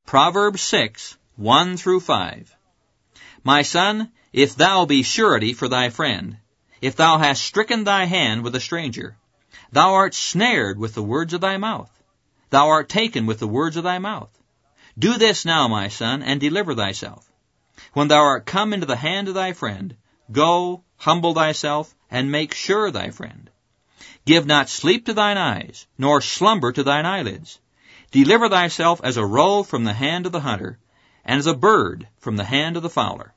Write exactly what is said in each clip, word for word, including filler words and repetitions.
Proverbs six, one through five. My son, if thou be surety for thy friend, if thou hast stricken thy hand with a stranger, thou art snared with the words of thy mouth. Thou art taken with the words of thy mouth. Do this now, my son, and deliver thyself. When thou art come into the hand of thy friend, go, humble thyself, and make sure thy friend. Give not sleep to thine eyes, nor slumber to thine eyelids. Deliver thyself as a roe from the hand of the hunter, and as a bird from the hand of the fowler.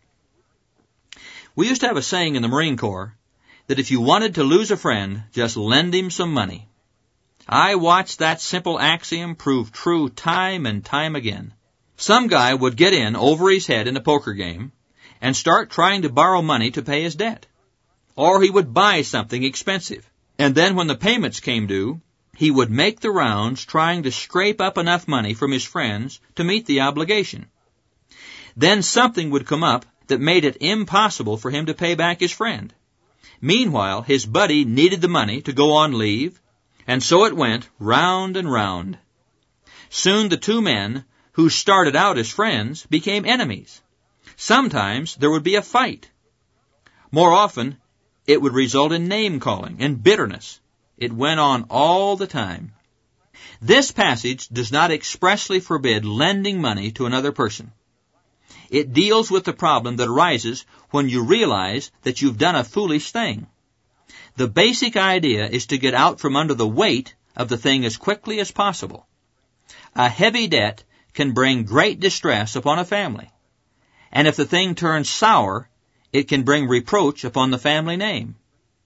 We used to have a saying in the Marine Corps that if you wanted to lose a friend, just lend him some money. I watched that simple axiom prove true time and time again. Some guy would get in over his head in a poker game and start trying to borrow money to pay his debt. Or he would buy something expensive, and then when the payments came due, he would make the rounds trying to scrape up enough money from his friends to meet the obligation. Then something would come up that made it impossible for him to pay back his friend. Meanwhile, his buddy needed the money to go on leave, and so it went round and round. Soon the two men, who started out as friends, became enemies. Sometimes there would be a fight. More often, it would result in name-calling and bitterness. It went on all the time. This passage does not expressly forbid lending money to another person. It deals with the problem that arises when you realize that you've done a foolish thing. The basic idea is to get out from under the weight of the thing as quickly as possible. A heavy debt can bring great distress upon a family. And if the thing turns sour, it can bring reproach upon the family name.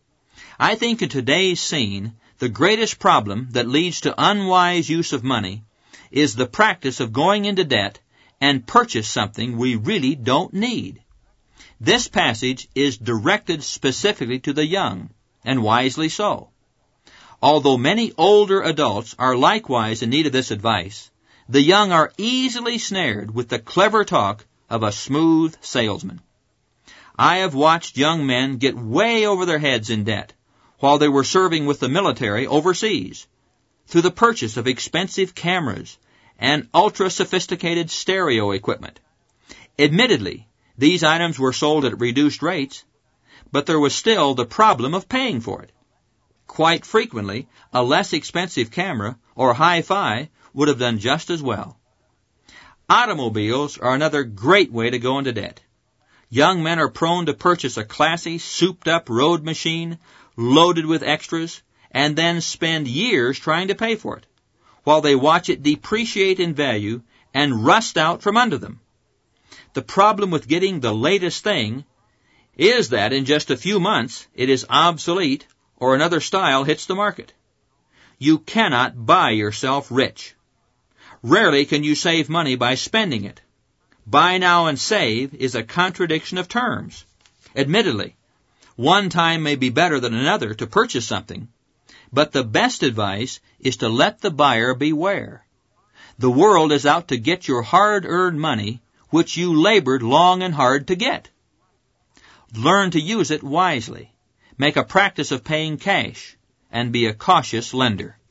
I think in today's scene, the greatest problem that leads to unwise use of money is the practice of going into debt and purchase something we really don't need. This passage is directed specifically to the young, and wisely so. Although many older adults are likewise in need of this advice, the young are easily snared with the clever talk of a smooth salesman. I have watched young men get way over their heads in debt while they were serving with the military overseas through the purchase of expensive cameras and ultra-sophisticated stereo equipment. Admittedly, these items were sold at reduced rates, but there was still the problem of paying for it. Quite frequently, a less expensive camera or hi-fi would have done just as well. Automobiles are another great way to go into debt. Young men are prone to purchase a classy, souped-up road machine loaded with extras and then spend years trying to pay for it, while they watch it depreciate in value and rust out from under them. The problem with getting the latest thing is that in just a few months it is obsolete or another style hits the market. You cannot buy yourself rich. Rarely can you save money by spending it. Buy now and save is a contradiction of terms. Admittedly, one time may be better than another to purchase something, but the best advice is to let the buyer beware. The world is out to get your hard-earned money, which you labored long and hard to get. Learn to use it wisely. Make a practice of paying cash, and be a cautious lender.